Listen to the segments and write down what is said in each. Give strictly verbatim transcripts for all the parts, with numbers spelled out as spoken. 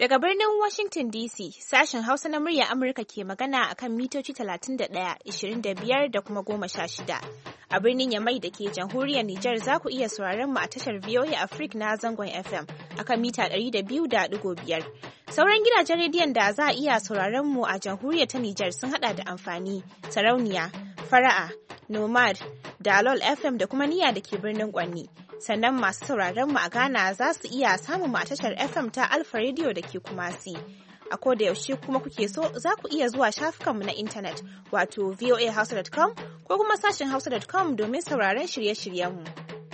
Daga birnin Washington D C, sashen Hausa na murya Amurka ke magana a kan mitoci talatin da ɗaya, ishirin da biyar da kuma goma sha shida. A birnin Yamai da ke jamhuriyar Nijar za ku iya sauraron mu a tashar V O A Africa na zangon F M a kan mita ɗari da biyu da ɗigo biyar. Sauran gidajen rediyon da za a iya sauraron mu a jamhuriyar ta Nijar sun haɗa da amfani, sarauniya, fara'a, nomad, dalol F M da kuma niyya da ke birnin Kwanni. Sannan masu sauraron mu a Ghana za su iya samun mu a tashar F M ta Alpha Radio da ke Kumasi. A koda yaushe kuma kuke so za ku iya zuwa shafukanmu na intanet wato voa hausa dot com ko kuma sashen hausa dot com domin sauraron shirye-shiryenmu.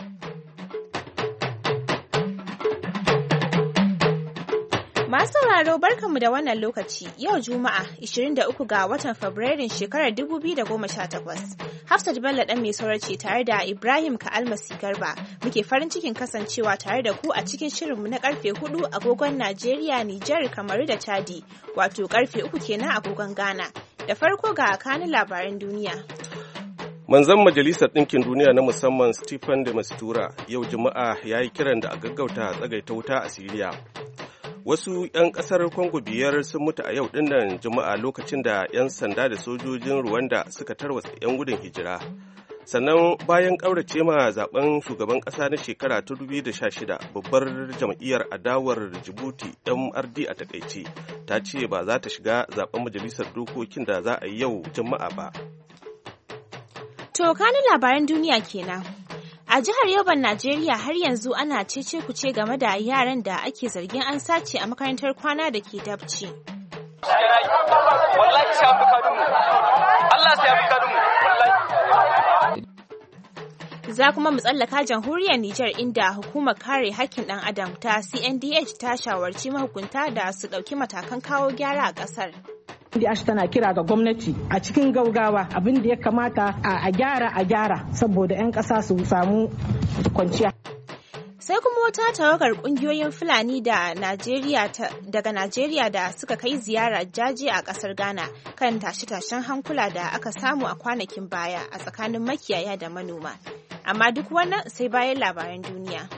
Masu sauraro barkanmu da wannan lokaci yau Juma'a ishirin da uku ga watan Fabrairun shekarar dubu biyu da goma sha takwas. Hafsat Bello ɗan mai saurace tare da Ibrahim Ka'almasi Garba muke farin cikin kasancewa tare da ku a cikin shirinmu na karfe hudu agogon Najeriya, Nijar, Kamaru da Chadi, wato karfe uku kenan agogon Ghana. Da farko ga kanin labaran duniya. Manzon Majalisar Ɗinkin Duniya na musamman Stephen de Mistura yau Juma'a ya yi kiran da a gaggauta tsagaita wuta a Siriya. Wasu 'yan ƙasar Congo biyar sun mutu a yau dinnan Juma'a lokacin da 'yan sanda da sojojin Rwanda suka tarwatsa 'yan gudun hijira. Sannan bayan ƙaurace ma zaben shugaban ƙasa na shekara ta dubu biyu da sha shida, babbar jam'iyyar adawar Djibouti M R D a takaice ta ce ba za ta shiga zaben majalisar dokokin da za a yi yau Juma'a ba. To kanin labaran duniya kenan. A jihar Yoban, Najeriya har yanzu ana cece kuce game da yaran da ake zargin an sace a makarantar kwana da ke Dabci. Za kuma mu tsallaka jamhuriyar Nijar inda hukumar kare haƙƙin ɗan adam ta C N D H ta shawarci mahukunta da su ɗauki matakan kawo gyara a ƙasar. Ash tana kira ga gwamnati a cikin gaugawa abin da ya kamata a gyara a gyara saboda 'yan ƙasa su samu kwanciya. Sai kuma wata tawagar ƙungiyoyin Fulani da Najeriya daga Najeriya da suka kai ziyara jaji a ƙasar Ghana kan tashe-tashen hankula da aka samu a kwanakin baya a tsakanin makiyaya da manoma. Amma duk wannan sai bayan labaran duniya.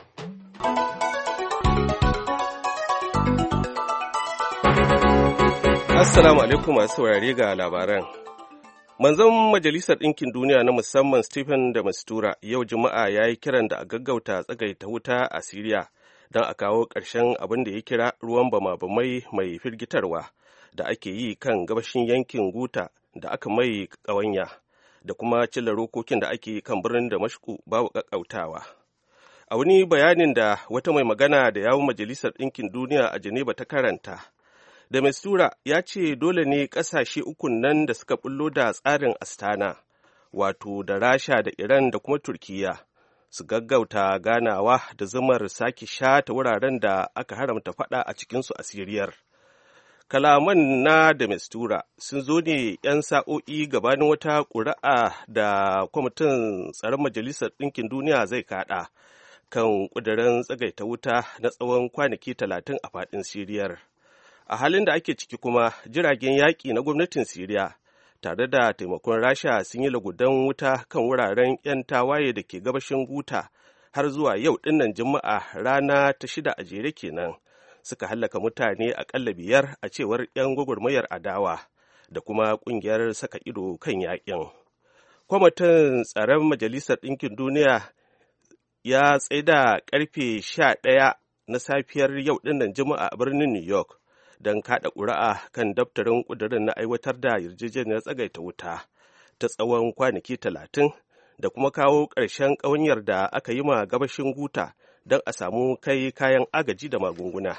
Assalamu alaikum masu saurare ga labaran. Manzon Majalisar Ɗinkin Duniya na musamman Stephen de Mistura yau Juma'a ya yi kiran da a gaggauta tsagaita wuta a Siriya don a kawo ƙarshen abin da ya kira ruwan bama-bamai mai firgitarwa da ake yi kan gabashin yankin Guta da aka mai ƙawanya da kuma cilla rokokin da ake yi kan birnin Damashku babu ƙaƙƙautawa. A wani bayanin da wata mai magana da yawun Majalisar Ɗinkin Duniya a Geneva ta karanta, da Mistura ya ce dole ne ƙasashe ukun nan da suka bullo da tsarin Astana, wato da Rasha da Iran da kuma Turkiyya, su gaggauta ganawa da zumar sake shata wuraren da aka haramta faɗa a cikinsu a Siriyar. Kalaman na da Mistura sun zo ne 'yan sa'o'i gabanin wata ƙuri'a da kwamitin tsaron Majalisar Ɗinkin Duniya zai kaɗa kan ƙudurin tsagaita wuta na tsawon kwanaki talatin a faɗin Siriyar. A halin da ake ciki kuma jiragen yaƙi na gwamnatin Siriya tare da taimakon Rasha sun yi lagudan wuta kan wuraren 'yan tawaye da ke gabashin Guta har zuwa yau dinnan Juma'a rana ta shida a jere kenan suka hallaka mutane aƙalla biyar a cewar 'yan gwagwarmayar adawa da kuma ƙungiyar saka ido kan yaƙin. Kwamitin tsaron Majalisar Ɗinkin Duniya ya tsaida ƙarfe sha ɗaya na safiyar yau dinnan Juma'a a birnin New York don kaɗa ƙuri'a kan daftarin ƙudurin na aiwatar da yarjejeniyar tsagaita wuta ta tsawon kwanaki talatin da kuma kawo ƙarshen ƙawanyar da aka yi ma gabashin Guta don a samu kai kayan agaji da magunguna.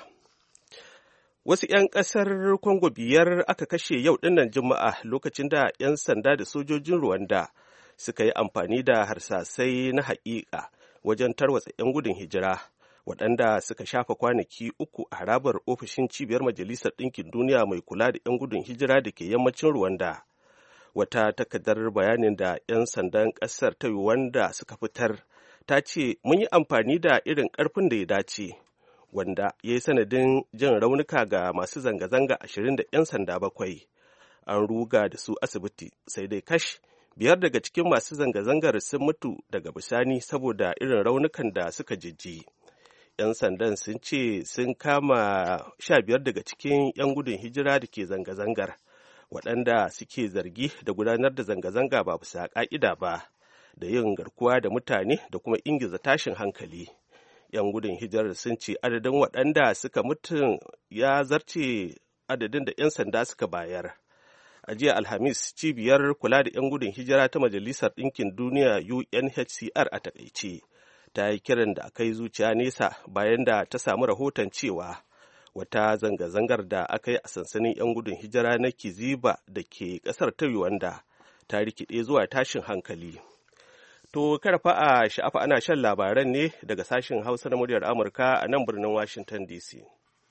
Wasu 'yan ƙasar Congo biyar aka kashe yau ɗinnan Juma'a lokacin da 'yan sanda da sojojin Rwanda suka yi amfani da harsasai na haƙiƙa wajen tarwatsa 'yan gudun hijira, waɗanda suka shafa kwanaki uku a harabar ofishin cibiyar Majalisar Ɗinkin Duniya mai kula da 'yan gudun hijira da ke yammacin Rwanda. Wata takardar bayanin da 'yan sandan ƙasar ta Rwanda suka fitar ta ce mun yi amfani da irin ƙarfin da ya dace, wanda ya yi sanadin jin raunuka ga masu zanga-zanga ashirin da 'yan sanda bakwai. An ruga da su asibiti, sai dai kash biyar daga cikin masu zanga-zangar sun mutu daga bisani saboda irin raunukan da suka jijji. 'yan sandan sun ce sun kama sha biyar daga cikin 'yan gudun hijira da ke zanga-zangar waɗanda suke zargi da gudanar da zanga-zanga ba bisa ƙa'ida ba da yin garkuwa da mutane da kuma ingiza tashin hankali. 'Yan gudun hijirar sun ce adadin waɗanda suka mutu ya zarce adadin da 'yan sanda suka bayar. A jiya Alhamis, cibiyar kula da 'yan gudun hijira ta Majalisar Ɗinkin Duniya U N H C R a takaice ta yi kiran da aka yi zuciya nesa bayan da ta samu rahoton cewa wata zanga-zangar da aka yi a sansanin 'yan gudun hijira na Kiziba da ke ƙasar ta Rwanda ta rikide zuwa tashin hankali. To karfa a sha'afa ana shan labaran ne daga sashen Hausa na muryar Amurka a nan birnin Washington D C.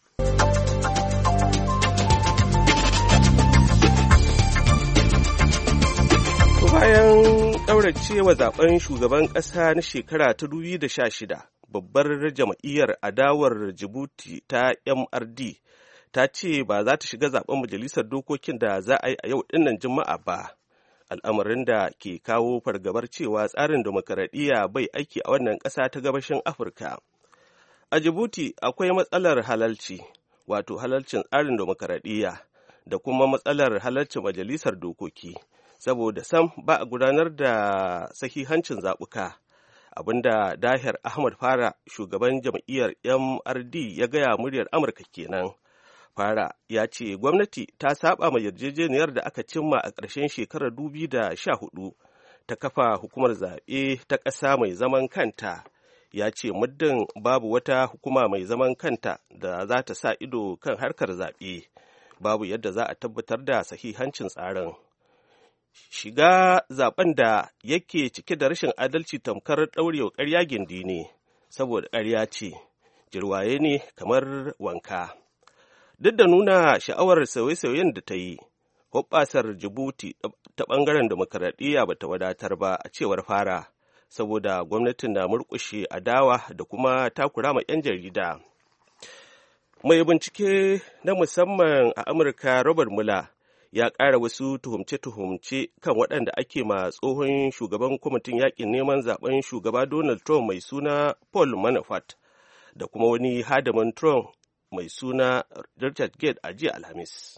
Bayan ɗauracewa zaben shugaban ƙasa na shekara ta dubu biyu da sha shida, babbar jam'iyyar adawar Djibouti ta M R D ta ce ba za ta shiga zaben majalisar dokokin da za a yi a yau dinnan Juma'a ba. Al'amarin da ke kawo fargabar cewa tsarin demokaradiyya bai aiki a wannan ƙasa ta gabashin Afirka. A Djibouti akwai matsalar halalci, wato halalcin tsarin demokaradiyya da kuma matsalar halalcin majalisar dokoki. Saboda sam ba a gudanar da sahihancin zaɓuka, abinda Dahir Ahmad Fara, shugaban jam'iyyar M R D, ya gaya muryar Amurka kenan. Fara ya ce gwamnati ta saba ma yarjejeniyar da aka cimma a ƙarshen shekarar dubu biyu da sha hudu ta kafa hukumar zaɓe ta ƙasa mai zaman kanta. Ya ce muddin babu wata hukuma mai zaman kanta da za ta sa ido kan harkar zaɓe, babu yadda za a tabbatar da sahihancin tsarin. Shiga zaben da yake cike da rashin adalci tamkar ɗaurewa ƙarya gindi ne, saboda ƙarya ce, jirwaye ne kamar wanka. Duk da nuna sha'awar sauye-sauyen da ta yi, hoɓɓasar Djibouti ta ɓangaren demokaradiyya ba ta wadatar ba a cewar Fara, saboda gwamnatin na murƙushe adawa da kuma takura ma 'yan jarida. Mai bincike na musamman a Amurka Robert Mueller ya ƙara wasu tuhumce-tuhumce kan waɗanda ake ma tsohon shugaban kwamitin yaƙin neman zaben shugaba Donald Trump mai suna Paul Manafort da kuma wani hadamin Trump mai suna Richard Gates a jiya Alhamis.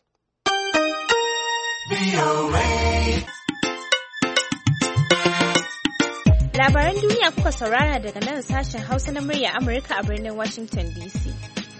Labaran duniya kuka saurara daga nan sashen Hausa na murya Amurka a birnin Washington D C.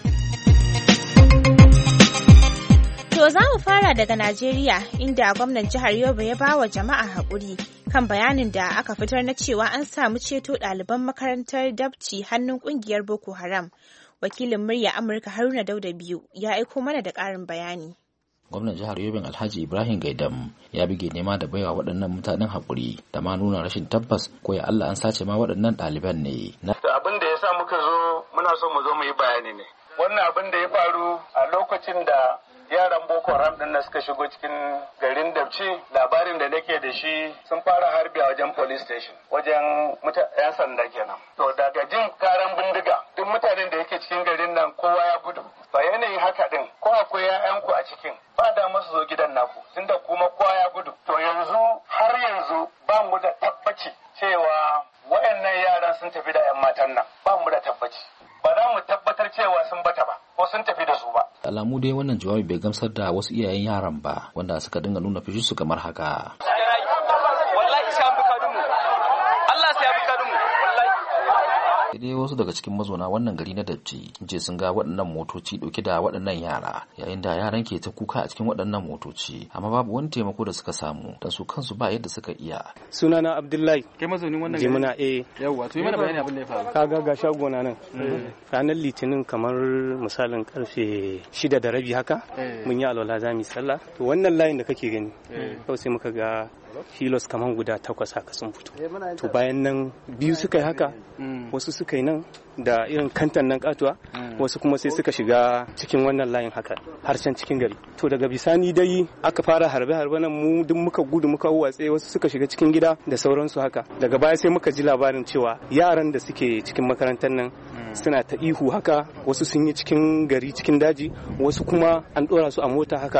To za mu fara daga Najeriya, inda gwamnan jihar Yobe ya bawa jama'a haƙuri kan bayanin da aka fitar na cewa an samu ceto ɗaliban makarantar Dabci hannun ƙungiyar Boko Haram. Wakilin murya Amurka Haruna Dauda biyu ya aiko mana da ƙarin bayani. Gwamnan jihar Yobe Alhaji Ibrahim Gaidam ya bige nema da baiwa waɗannan mutanen haƙuri da ma nuna rashin tabbas ko ya Allah an sace ma waɗannan ɗaliban ne. Abin da ya sa muka zo muna so mu zo mu yi bayani ne. Wannan abin da ya faru a lokacin da yaran Boko Haram din da suka shigo cikin garin Dabci, labarin da nake da shi sun fara harbi a wajen police station, wajen yan sanda kenan. To daga jin karan bindiga, duk mutanen da yake cikin garin nan kowa ya gudu. Ba yanayin haka din, ko akwai ƴaƴanku a cikin, ba da masu zo gidan naku, tunda kuma kowa ya gudu. To yanzu har yanzu ba mu da tabbaci cewa wayannan yaran sun tafi da ƴan matan nan, ba mu da tabbaci. Ba za mu tabbatar cewa sun bata ba ko sun tafi da su ba. Alamu dai wannan jawabi bai gamsar da wasu iyayen yaran ba, wanda suka dinga nuna fushi su kamar haka. Wallahi sai an bi kadunmu. Allah sai ya bi kadunmu. Wallahi. Dai wasu daga cikin mazauna wannan gari na Dabci ce sun ga waɗannan motoci ɗauke da waɗannan yara, yayin da yaran ke ta kuka a cikin waɗannan motoci, amma babu wani taimako da suka samu dan su kansu ba yadda suka iya. Sunana Abdullahi. Kai mazaunin wannan gari? Jimina eh. Yawwa, to yi mana bayani abin da ya faru. Kaga ga shagona nan. Ranar Litinin kamar misalin karfe shida da rabi haka mun yi alwala za mu yi sallah. To wannan layin da kake gani, kawai sai muka ga hilos kamar guda takwas haka sun fito. To bayan nan biyu suka yi haka, wasu suka yi nan da irin kantan nan katuwa, wasu kuma sai suka shiga cikin wannan layin haka har can cikin gari. To daga bisani dai aka fara harbe-harbe nan, mu duk muka gudu muka watse, wasu suka shiga cikin gida da sauransu haka. Daga baya sai muka ji labarin cewa yaran da suke cikin makarantar nan suna ta ihu haka, wasu sun yi cikin gari cikin daji, wasu kuma an ɗora su a mota haka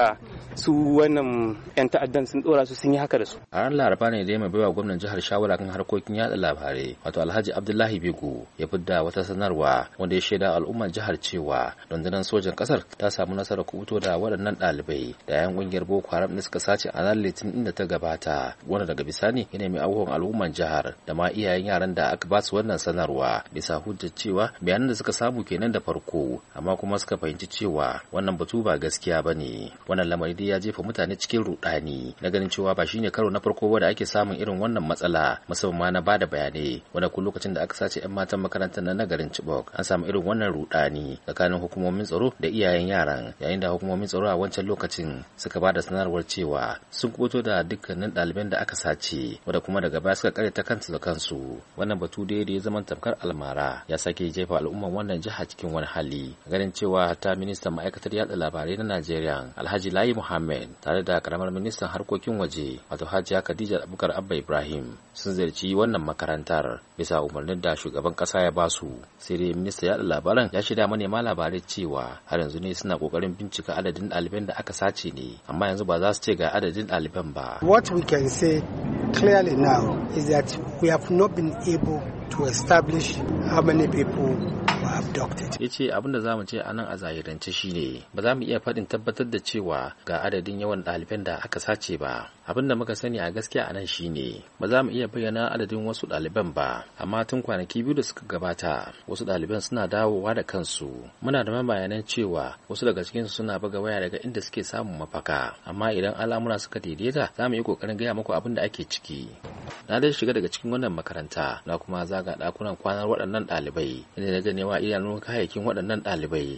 su wannan yan ta'addan sun dora su sun yi haka da su. A ran Laraba ne da mai baiwa gwamnan jihar shawara kan harkokin yada labarai wato Alhaji Abdullahi Bego ya fidda wata sanarwa wanda ya shaida al'ummar jihar cewa rundunar sojan kasar ta samu nasarar kubuto da waɗannan ɗalibai da yan ƙungiyar Boko Haram da suka sace a ranar Litinin inda ta gabata, wanda daga bisani ya nemi abubuwan al'ummar jihar da ma iyayen yaran da aka ba su wannan sanarwa bisa hujjar cewa bayanan da suka samu kenan da farko, amma kuma suka fahimci cewa wannan batu ba gaskiya bane. Wannan lamari dai ya jefa mutane cikin rudani na ganin cewa ba shine karo na farko ba da ake samun irin wannan matsala, musamman ma na bada bayanai wanda kun lokacin da aka sace yan matan makarantar na garin Chibok an samu irin wannan rudani tsakanin hukumomin tsaro da iyayen yaran, yayin da hukumomin tsaro a wancan lokacin suka bada sanarwar cewa sun kubuto da dukkanin ɗaliban da aka sace, wanda kuma daga baya suka kare ta kansu da kansu. Wannan batu dai da ya zama tamkar almara ya sake jefa al'umman wannan jiha cikin wani hali, ganin cewa hatta ministan ma'aikatar yada labarai na Najeriya Alhaji Layi Muhammad tare da karamar ministan harkokin waje wato Hajiya Khadija Abubakar Abba Ibrahim sun ziyarci wannan makarantar bisa umarnin da shugaban kasa ya basu. Sai dai ministan yada labaran ya shaida manema labarai cewa har yanzu ne suna kokarin bincika adadin ɗaliban da aka sace ne, amma yanzu ba za su ce ga adadin ɗaliban ba. What we can say clearly now is that we have not been able to establish how many people were abducted. Ya ce abin da za mu ce a nan a zahirance shine ba za mu iya faɗin tabbatar da cewa ga adadin yawan ɗaliban da aka sace ba. Abin da muka sani a gaskiya a nan shine ba za mu iya bayyana adadin wasu ɗaliban ba, amma tun kwanaki biyu da suka gabata wasu ɗaliban suna dawowa da kansu. Muna da mabayanan cewa wasu daga cikinsu suna buga waya daga inda suke samun mafaka, amma idan al'amura suka daidaita za mu yi ƙoƙarin gaya muku abin da ake ciki. Na dai shiga daga cikin wannan makaranta na kuma zaga ɗakunan kwanar waɗannan ɗalibai inda na gane wa idanun kayayyakin waɗannan ɗalibai.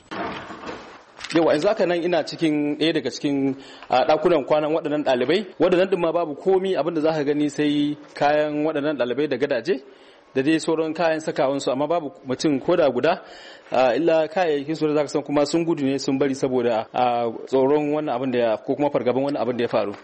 Yau yanzu haka nan ina cikin ɗaya daga cikin ɗakunan kwanan waɗannan ɗalibai, waɗannan ɗin ma babu komi, abinda za ka gani sai kayan waɗannan ɗalibai da gadaje da dai sauran kayan sakawansu, amma babu mutum ko da guda, illa kayayyakin su da zaka san kuma sun gudu ne sun bari saboda tsoron wannan abin da ya ko kuma fargaban wannan abin da ya faru.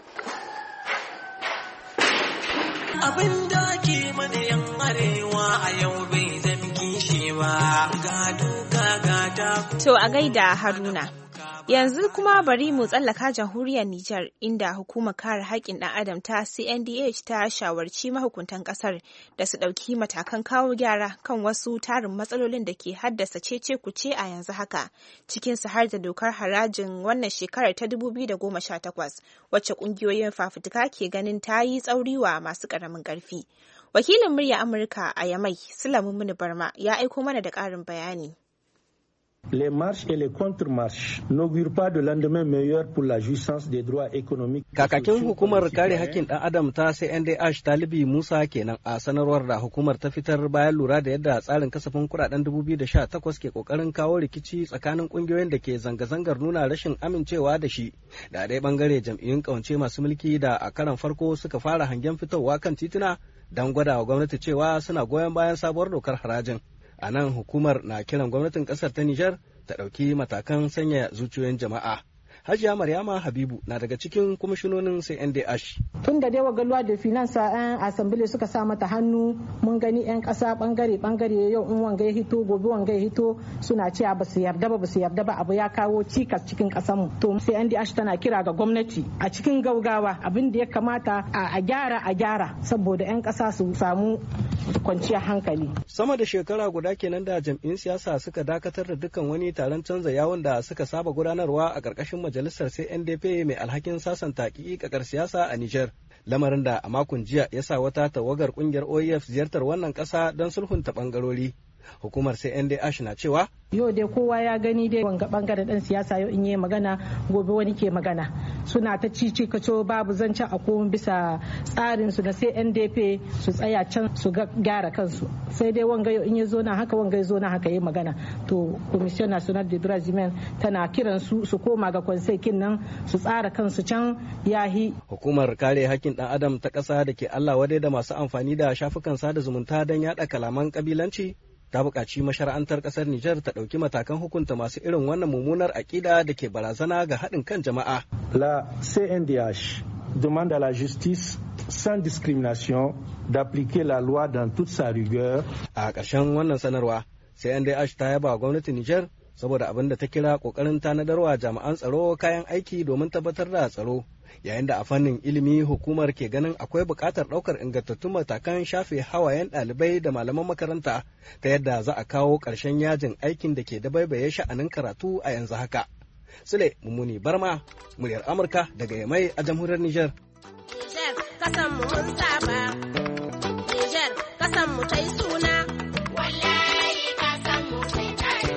Abin da ke mana yan arewa a yau bai zama kishi ba, ga duka gata. To a gaida Haruna. Yanzu kuma bari mu tsallaka jamhuriyar Nijar, inda hukumar kare haƙƙin ɗan adam ta C N D H ta shawarci mahukuntan ƙasar da su ɗauki matakan kawo gyara kan wasu tarin matsalolin da ke haddasa cece kuce a yanzu haka, cikin su har da dokar harajin wannan shekarar ta dubu biyu da goma sha takwas, wacce ƙungiyoyin fafutuka ke ganin ta yi tsauri wa masu ƙaramin ƙarfi. Wakilin murya Amurka a Yamai, Sulamu Muni Barma, ya aiko mana da ƙarin bayani. Les marches et les contre-marches n'augurent pas de lendemain meilleur pour la jouissance des droits économiques. Kakakin hukumar kare hakkin ɗan adam ta C N D H Talibi Musa kenan a sanarwar da hukumar ta fitar bayan lura da yadda tsarin kasafin kuɗaɗen dubu biyu da sha takwas ke ƙoƙarin kawo rikici tsakanin ƙungiyoyin da ke zanga-zangar nuna rashin amincewa da shi. Da ɗaya ɓangare jam'iyyun ƙawance masu mulki da a karan farko suka fara hangen fitowa kan tituna don gwada wa gwamnati cewa suna goyon bayan sabuwar dokar harajin. A nan hukumar na kiran gwamnatin ƙasar ta Nijar ta ɗauki matakan sanya zuciyoyin jama'a. Hajiya Maryama Habibu na daga cikin kwamishinonin C N D H. Tun da dai wagalwa da finansa 'yan asambile suka sa mata hannu, mun gani 'yan ƙasa bangare-bangare yau in wanga ya hito gobe wanga ya hito suna cewa ba su yarda ba ba su yarda ba, abu ya kawo cikas cikin ƙasarmu. To C N D H tana kira ga gwamnati a cikin gaugawa abin da ya kamata a gyara a gyara saboda 'yan ƙasa su samu kwanciyar hankali. Sama da shekara guda kenan da jam'in siyasa suka dakatar da dukkan wani taron canza yawon da suka saba gudanarwa a ƙarƙashin majalisar C N D P mai alhakin sasanta ƙiƙakar siyasa a Nijar. Lamarin da a makon jiya ya sa wata tawagar ƙungiyar O E F ziyartar wannan ƙasa don sulhunta ɓangarori. Hukumar C N D H na cewa yau dai kowa ya gani dai wanga bangaren dan siyasa yau in yi magana gobe wani ke magana, suna ta cici kaco babu zancen a komai bisa tsarin su na C N D P su tsaya can su gyara kansu, sai dai wanga yau in ya zo na haka wanga ya zo na haka yi magana. To Commission National de Droits Humains tana kiran su su koma ga konsaikin nan su tsara kansu can yahi. Hukumar kare hakkin dan adam ta ƙasa da ke Allah wadai da masu amfani da shafukan sada zumunta don yaɗa kalaman kabilanci ta buƙaci mashara'antar ƙasar Nijar ta ɗauki matakan hukunta masu irin wannan mummunar aƙida da ke barazana ga haɗin kan jama'a. La C N D H demande à la justice sans discrimination d'appliquer la loi dans toute sa rigueur. A ƙarshen wannan sanarwa, C N D H ta yaba gwamnatin Nijar saboda abin da ta kira ƙoƙarin tanadarwa jami'an tsaro kayan aiki domin tabbatar da tsaro. Yayin da a fannin ilimi hukumar ke ganin akwai buƙatar ɗaukar ingantattun matakan shafe hawayen ɗalibai da malaman makaranta ta yadda za a kawo ƙarshen yajin aikin da ke dabaibaye sha'anin karatu a yanzu haka. Sule Mummuni Barma, muryar Amurka daga Yamai a jamhuriyar Nijar. Nijar kasan mu mun saba, Nijar kasan mu ta yi suna, wallahi kasan mu sai tare.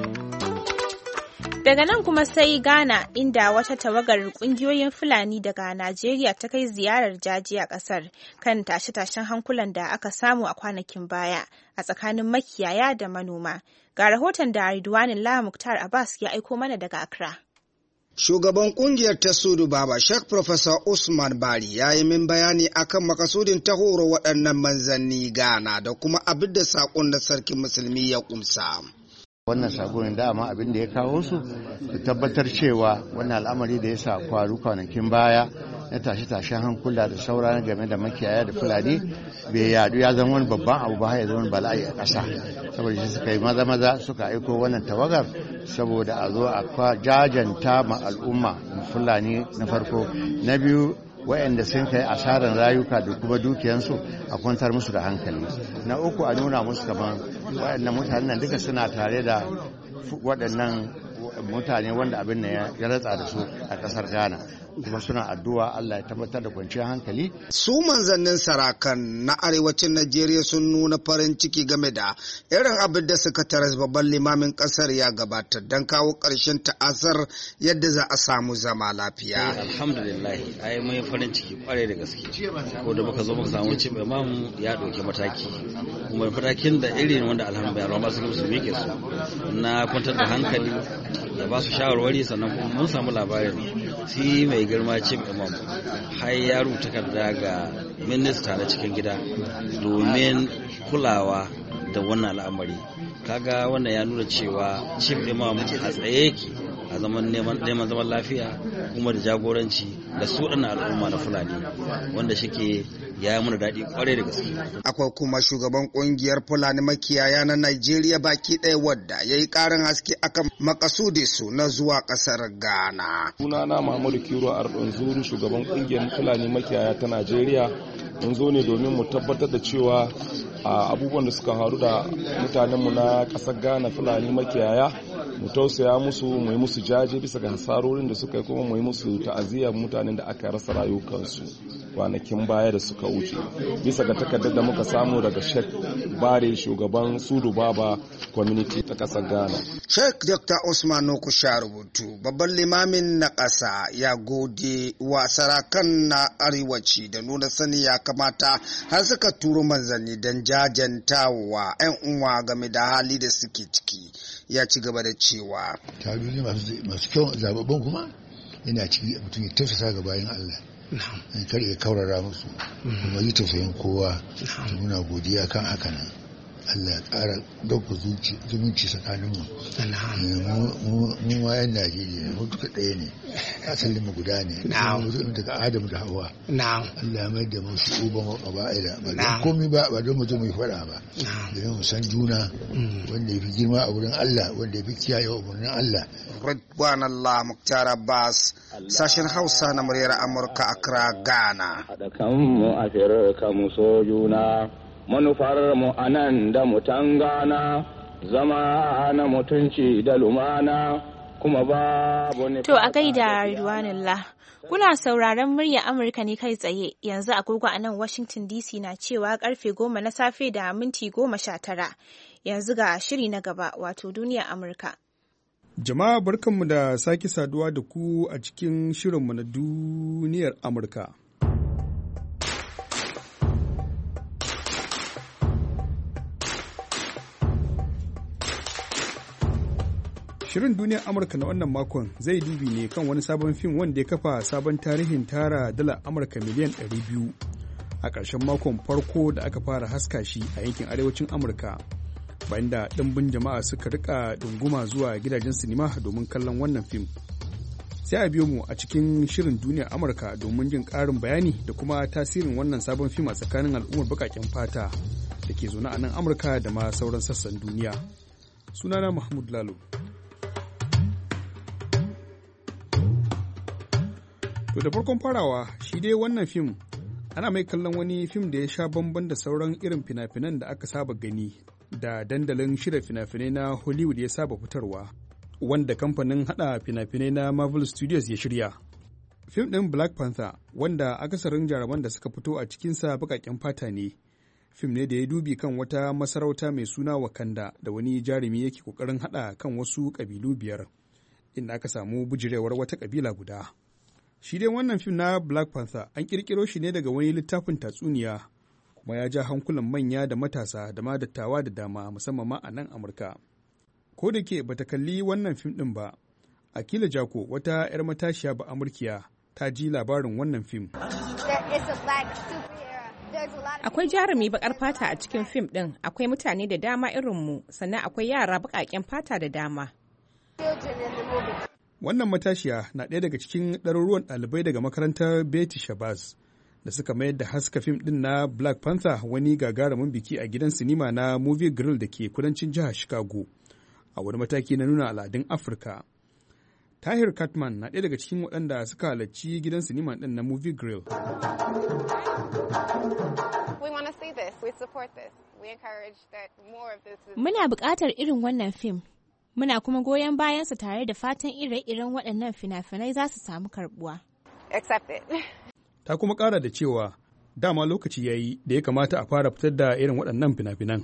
Daga nan kuma sai Ghana inda wata tawagar kungiyoyin Fulani daga Najeriya ta kai ziyarar jaji a kasar kan tashe-tashen hankulan da aka samu a kwanakin baya a tsakanin makiyaya da manoma. Ga rahoton da Ridwanin La Muktar Abbas ya aiko mana daga Accra. Shugaban kungiyar ta Sudu Baba Sheikh Professor Usman Bari ya yi min bayani akan makasudin ta horo waɗannan manzanni Ghana da kuma abin da saƙon da sarkin musulmi ya kumsa. Wannan saƙonin dama abin da ya kawo su su tabbatar cewa wannan al'amari da ya sa kwaru kwanakin baya na tashe-tashen hankula da sauran game da makiyaya da fulani bai yadu ya zama wani babban abu ba ya zama bala'i a ƙasa saboda shi suka yi maza-maza suka aiko wannan tawagar saboda a zo a jajanta ma al'umma fulani na farko na biyu waɗanda sun kai asarar rayuka da kuma dukiyansu a kwantar musu da hankali na uku a nuna musu kamar waɗannan mutanen duka suna tare da waɗannan mutane wanda abin ya ratsa da su a ƙasar Ghana kuma suna addu'a Allah ya tabbatar da kwanciyar hankali. Su manzannin sarakan na arewacin Najeriya sun nuna farin ciki game da irin abin da suka taras babban limamin kasar ya gabatar don kawo ƙarshen ta'asar yadda za a samu zama lafiya. Alhamdulillah, ai mun farin ciki kwarai da gaske. Ko da muka zo muka samu cin imam ya ɗauki mataki. Kuma matakin da irin wanda alhamdulillah ba su gamsu ke su na kwantar da hankali da ba su shawarwari sannan kuma mun samu labarin si mai girma cin imam har ya rubuta takarda ga minista na cikin gida domin kulawa da wannan al'amari kaga wannan ya nuna cewa cin imam a tsaye yake a zaman neman zaman lafiya kuma da jagoranci da su ɗana al'umma na fulani wanda shike ya yi mana daɗi kwarai da gaske. Akwai kuma shugaban ƙungiyar Fulani makiyaya na Najeriya baki ɗaya wadda ya yi ƙarin haske akan makasude su na zuwa ƙasar Ghana. Sunana Muhammadu Kiro Ardon Zuru shugaban ƙungiyar Fulani makiyaya ta Najeriya. Mun zo ne domin mu tabbatar da cewa abubuwan da suka faru da mutanenmu na ƙasar Ghana Fulani makiyaya mu tausaya musu mu yi musu jaje bisa ga hasarorin da suka yi kuma mu yi musu ta'aziyar mutanen da aka rasa rayukansu kwanakin baya da suka wuce bisa ga takardar da muka samu daga Sheikh Bare shugaban Sudu Baba community ta kasar Ghana. Sheikh Doctor Usman Nokusha rubutu babban limamin na ƙasa ya gode wa sarakan na arewaci da nuna sani ya kamata har suka turo manzanni don jajantawa 'yan uwa game da hali da suke ciki. Ya ci gaba da cewa tabi'u masu kyau zababban kuma yana ciki mutum ya tausasa ga bayan Allah kar ya kaurara musu kuma yi tausayin kowa su nuna godiya kan haka nan Allah ya ƙara ɗauka zumunci tsakaninmu mu ma yan Najeriya mu duka ɗaya ne asalin mu guda ne daga Adamu da Hawwa Allah ya mai da mu shi uban wa ƙaba'ila ba don komai ba ba don mu zo mu yi faɗa ba domin mu san juna wanda ya fi girma a wurin Allah wanda ya fi kiyaye wa umarnin Allah. Ridwan Allah Muktar Abbas sashen Hausa na muryar Amurka Accra Ghana. Haɗa kanmu a firka mu so juna. Manufar mu anan da mutan Ghana zama na mutunci da lumana kuma babu ne. To a gaida Ridwanullah. Kuna sauraron murya Amurka ne kai tsaye yanzu agogo a nan Washington D C na cewa karfe goma na safe da minti goma sha tara. Yanzu ga shiri na gaba wato duniya Amurka. Jama'a barkanmu da sake saduwa da ku a cikin shirinmu na duniyar Amurka. Shirin duniyar Amurka na wannan makon zai dubi ne kan wani sabon fim wanda ya kafa sabon tarihin tara dala Amurka miliyan ɗari biyu a ƙarshen makon farko da aka fara haska shi a yankin arewacin Amurka, bayan da ɗimbin jama'a suka rika ɗunguma zuwa gidajen sinima domin kallon wannan fim. Sai a biyo mu a cikin shirin duniyar Amurka domin jin ƙarin bayani da kuma tasirin wannan sabon fim a tsakanin al'ummar baƙaƙen fata da ke zaune a nan Amurka da ma sauran sassan duniya. Sunana Mahmud Lalo. To da farkon farawa shi dai wannan fim ana mai kallon wani fim da ya sha bamban da sauran irin fina-finan da aka saba gani da dandalin shirya fina-finai na Hollywood ya saba fitarwa, wanda kamfanin hada fina-finai na Marvel Studios ya shirya. Fim ɗin Black Panther, wanda akasarin jaruman da suka fito a cikinsa baƙaƙen fata ne, fim ne da ya dubi kan wata masarauta mai suna Wakanda da wani jarumi yake ƙoƙarin hada kan wasu ƙabilu biyar, inda aka samu bijirewar wata ƙabila guda. Shi dai wannan fim na Black Panther an ƙirƙiro shi ne daga wani littafin tatsuniya, kuma ya ja hankulan manya da matasa da ma dattawa da dama, musamman ma a nan Amurka. Ko da ke bata kalli wannan fim ɗin ba, Akila Jako, wata 'yar matashiya ba Amurkiya, ta ji labarin wannan fim. Akwai jarumi baƙar fata a cikin fim ɗin, akwai mutane da dama irinmu, sannan akwai yara baƙaƙen fata da dama. Wannan matashiya na ɗaya daga cikin ɗaruruwan ɗalibai daga makarantar Betty Shabazz da suka mayar da haska fim ɗin na Black Panther wani gagarumin biki a gidan sinima na Movie Grill da ke kudancin jihar Chicago, a wani mataki na nuna al'adun Afirka. Tahir Katman na ɗaya daga cikin waɗanda suka halarci gidan sinima ɗin na Movie Grill. Muna buƙatar irin wannan fim. Muna kuma goyon bayansa tare da fatan ire-iren waɗannan fina-finai za su samu karɓuwa. Ta kuma ƙara da cewa dama lokaci ya yi da ya kamata a fara fitar da irin waɗannan fina-finan.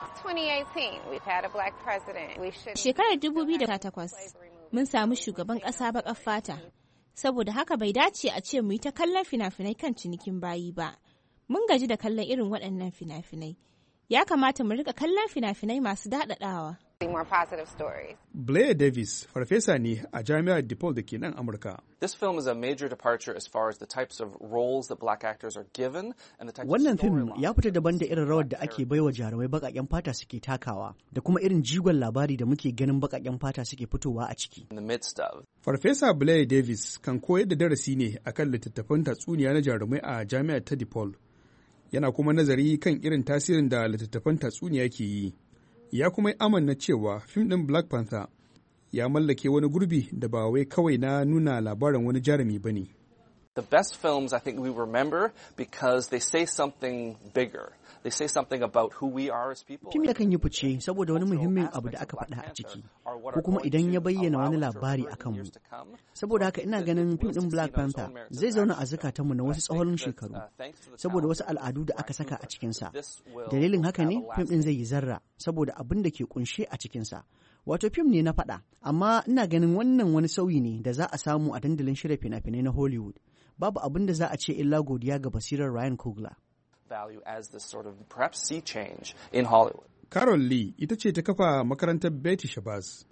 Shekarar dubu biyu da takwas mun samu shugaban ƙasa baƙar fata, saboda haka bai dace a ce mu yi ta kallon fina-finai kan cinikin bayi ba. Mun gaji da kallon irin waɗannan fina-finai. Ya kamata mu rika kallon fina-finai masu daɗaɗawa. Blair Davis, farfesa ne a Jami'ar DePaul da ke nan Amurka. This film is a major departure as far as the types of roles that black actors are given and the types Wannan of fim ya fita daban da irin rawar da ake baiwa jarumai baƙaƙen fata suke takawa da kuma irin jigon labari da muke ganin baƙaƙen fata suke fitowa a ciki. In the midst of. Farfesa Blair Davis kan koyar da darasi ne akan littattafan tatsuniya na jarumai a Jami'ar ta DePaul. Yana kuma nazari kan irin tasirin da littattafan tatsuniya ke yi. Ya kuma yi amanna cewa fim ɗin Black Panther ya mallake wani gurbi da ba wai kawai na nuna labarin wani jarumi ba ne. The best films I think we remember because they say something bigger. They say something about who we are as people. Fim yakan yi fice saboda wani muhimmin abu da aka faɗa a ciki, ko kuma idan ya bayyana wani labari a kanmu. Saboda haka ina ganin fim ɗin Black Panther zai zauna a zukatanmu na wasu tsawon shekaru, saboda wasu al'adu da aka saka a cikinsa. Dalilin haka ne fim ɗin zai yi zarra, saboda abin da ke kunshe a cikinsa. Wato fim ne na faɗa, amma ina ganin wannan wani sauyi ne da za a samu a dandalin shirya fina-finai na Hollywood. Babu abin da za a ce illa godiya ga basirar Ryan Coogler. Value as this sort of perhaps sea change in Hollywood. Carol Lee ita ce ta kafa makarantar Betty Shabazz.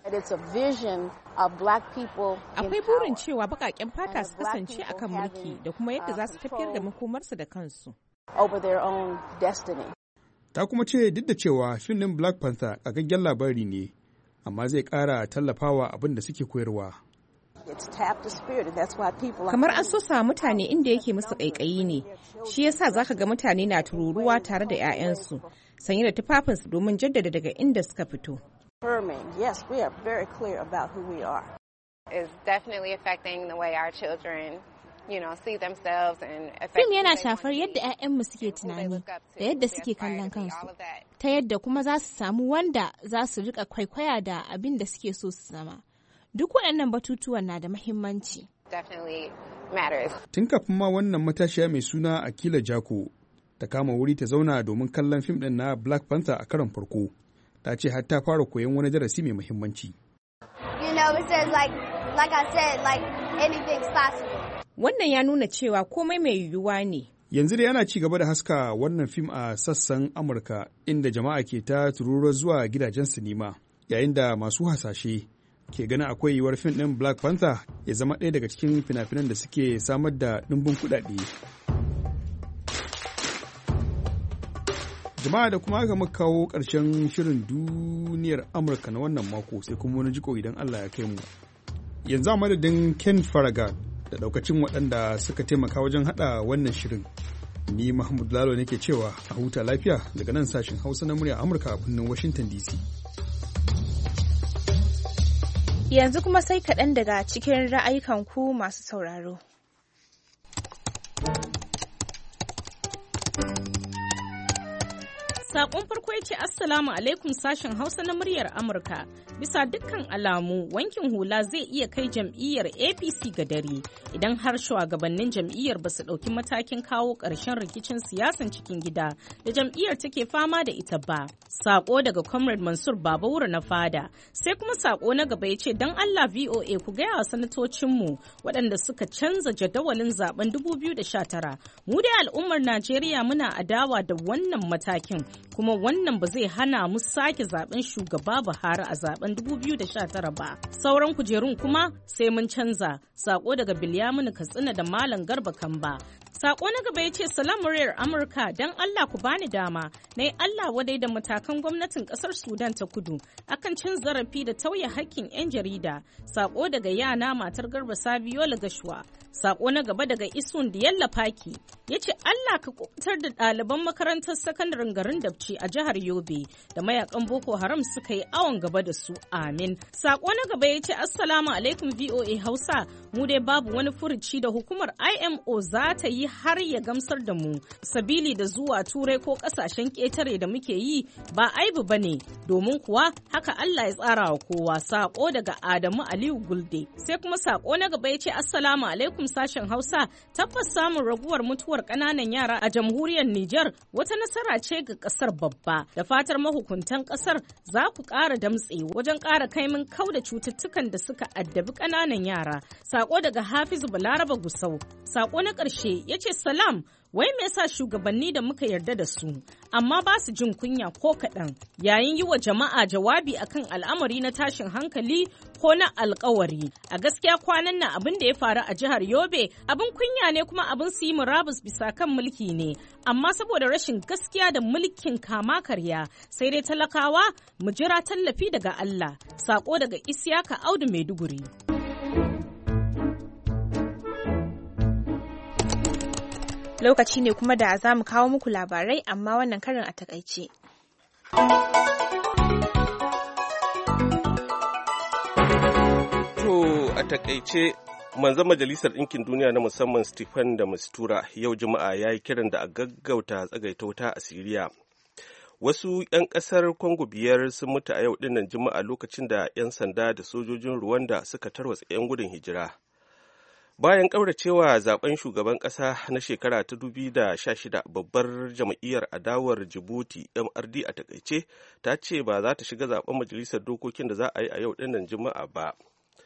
Akwai burin cewa baƙaƙen fata su kasance a kan mulki da kuma yadda za su tafiyar da makomarsu da kansu. Ta kuma ce duk da cewa fim ɗin Black Panther ƙagaggen labari ne, amma zai ƙara tallafawa abin da suke koyarwa. Kamar an so sa mutane inda yake musu ƙaiƙayi ne, shi yasa zaka ga mutane na tururuwa tare da 'ya'yansu, sanye da tufafinsu domin jaddada daga inda suka fito. Fim yana shafar yadda 'ya'yanmu suke tunani da yadda suke kallon kansu, ta yadda kuma za su samu wanda za su rika kwaikwaya da abin da suke so su zama. Duk waɗannan batutuwan na da mahimmanci. Tun kafin ma wannan matashiya mai suna Akila Jako ta kama wuri ta zauna domin kallon fim ɗin na Black Panther a karon farko, ta ce har ta fara koyon wani darasi mai mahimmanci. Wannan ya nuna cewa komai mai yiwuwa ne. Yanzu dai ana ci gaba da haska wannan fim a sassan Amurka inda jama'a ke ta tururuwar zuwa gidajen sinima, yayin da masu hasashe ke ganin akwai yiwuwar fim ɗin Black Panther ya zama ɗaya daga cikin fina-finan da suke samar da ɗimbin kuɗaɗe. Jama'a da kuma aka muka kawo ƙarshen shirin duniyar Amurka na wannan mako, sai kuma wani jiko idan Allah ya kai mu. Yanzu a madadin Ken Faraga da ɗaukacin waɗanda suka taimaka wajen haɗa wannan shirin. Ni Mahmud Lalo nake cewa a huta lafiya daga nan sashen Hausa na murya Amurka a birnin Washington D C. Yanzu kuma sai kaɗan daga cikin ra'ayikan ku masu sauraro. Sakon farko ya ce Assalamu alaikum sashen Hausa na muryar Amurka. Bisa dukkan alamu wankin hula zai iya kai jam'iyyar A P C ga dare idan har shugabannin jam'iyyar ba su ɗauki matakin kawo ƙarshen rikicin siyasan cikin gida da jam'iyyar take fama da ita ba. Sako daga Comrade Mansur Babawura na Fada. Sai kuma sako na gaba ya ce don Allah V O A ku gaya wa sanatocinmu waɗanda suka canza jadawalin zaben dubu biyu da sha tara. Mu dai al'ummar Najeriya muna adawa da wannan matakin. Kuma wannan ba zai hana mu sake zaben shugaba Buhari a zaben dubu biyu da sha tara ba. Sauran kujerun kuma sai mun canza. Sako daga Bilyaminu Katsina da Malam Garba Kamba. Sako na gaba ya ce salam muryar Amurka don Allah ku bani dama na yi Allah wadai da matakan gwamnatin kasar Sudan ta kudu akan cin zarafi da tauye hakkin 'yan jarida. Sako daga yana matar Garba Sabiola Gashuwa. Sako na gaba daga Isun Diyalla Faki ya ce Allah ka kubutar da ɗaliban makarantar sakandaren garin Dabci a jihar Yobe da mayakan Boko Haram suka yi awon gaba da su. Amin. Sako na gaba ya ce Assalamu alaikum V O A Hausa, mu dai babu wani furuci da hukumar I M O za ta yi har ya gamsar da mu sabili da zuwa turai ko kasashen ƙetare da muke yi ba aibu ba ne domin kuwa haka Allah ya tsara wa kowa. Sako daga Adamu Aliyu Gulde. Sai kuma sako na gaba ya ce Assalamu alaikum sashen Hausa, tabbas samun raguwar mutuwar ƙananan yara a jamhuriyar Nijar wata nasara ce ga ƙasar babba, da fatar mahukuntan ƙasar za ku ƙara damtse wajen ƙara kaimin kauda cututtukan da suka addabi ƙananan yara. Sako daga Hafizu Balaraba Gusau. Sako na ƙarshe ya ce salam, wai me yasa shugabanni da muka yarda da su amma ba su jin kunya ko kaɗan yayin yi wa jama'a jawabi akan al'amari na tashin hankali ko na alkawari. A gaskiya kwanan nan abin da ya faru a jihar Yobe abin kunya ne kuma abin su yi murabus bisa kan mulki ne, amma saboda rashin gaskiya da mulkin kama karya sai dai talakawa mu jira tallafi daga Allah. Sako daga Isiyaka Audu Maiduguri. Lokaci ne kuma da za mu kawo muku labarai amma wannan karin a takaice. To a takaice manzon Majalisar Ɗinkin Duniya na musamman Stephen da Mistura yau Juma'a ya yi kiran da a gaggauta tsagaita wuta a Siriya. Wasu 'yan ƙasar Congo biyar sun mutu a yau dinnan Juma'a lokacin da 'yan sanda da sojojin Rwanda suka tarwatsa 'yan gudun hijira. Bayan ƙauracewa zaben shugaban ƙasa na shekara ta dubu da sha shida, babbar jam'iyyar adawar Djibouti M R D a takaice ta ce ba za ta shiga zaben majalisar dokokin da za a yi a yau dinnan Juma'a ba.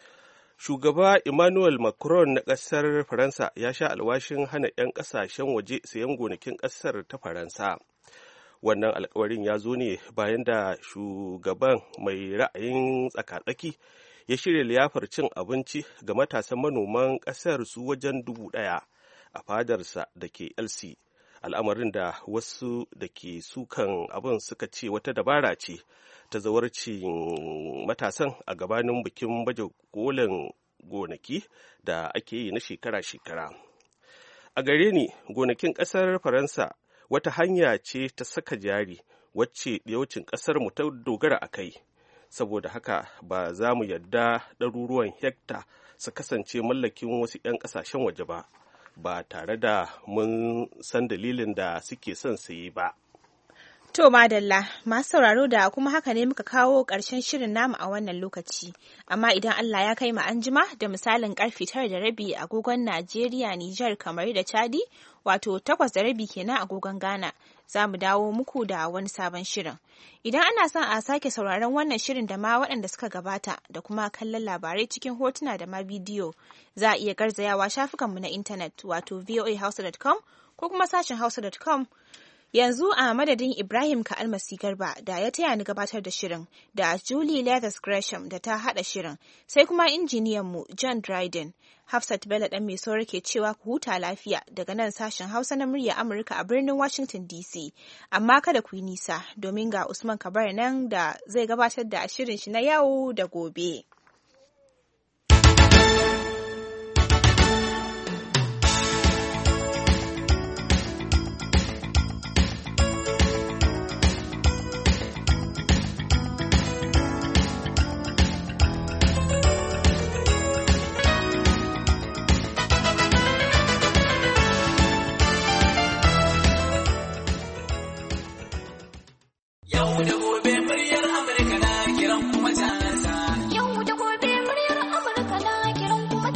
Shugaba Emmanuel Macron na ƙasar Faransa ya sha alwashin hana 'yan ƙasashen waje sayan gonakin ƙasar ta Faransa. Wannan alkawarin ya zo ne bayan da shugaban mai ra'ayin tsaka-tsaki ya shirya liyafar cin abinci ga matasan manoman ƙasar su wajen dubu ɗaya a fadarsa da ke Elsi, al'amarin da wasu da ke sukan abin suka ce wata dabara ce ta zawarcin matasan a gabanin bikin baje kolin gonaki da ake yi na shekara-shekara. A gare ni, gonakin ƙasar Faransa wata hanya ce ta saka jari wacce ɗiyaucin ƙasar mu ta dogara a kai. Saboda haka ba za mu yarda ɗaruruwan hekta su kasance mallakin wasu 'yan ƙasashen waje ba, ba tare da mun san dalilin da suke son su yi ba. To madalla, masu sauraro da kuma haka ne muka kawo ƙarshen shirin namu a wannan lokaci. Amma idan Allah ya kai mu anjima da misalin ƙarfe tara da rabi agogon Najeriya, Nijar, Kamaru da Chadi, wato takwas da rabi kenan agogon Ghana, za mu dawo muku da wani sabon shirin. Idan ana son a sake sauraron wannan shirin da ma waɗanda suka gabata da kuma kallon labarai cikin hotuna da ma bidiyo, za a iya garzayawa shafukanmu na intanet wato voa hausa dot com ko kuma sashen hausa dot com. Yanzu a madadin Ibrahim Ka'almasi Garba da ya taya ni gabatar da shirin, da Julie Leathers Gresham da ta haɗa shirin, sai kuma injiniyanmu John Dryden. Hafsat Bello ɗan mai sauraro ke cewa ku huta lafiya daga nan sashen Hausa na murya Amurka a birnin Washington D C. Amma kada ku yi nisa domin ga Usman Kabar nan da zai gabatar da shirin shi na yau da gobe.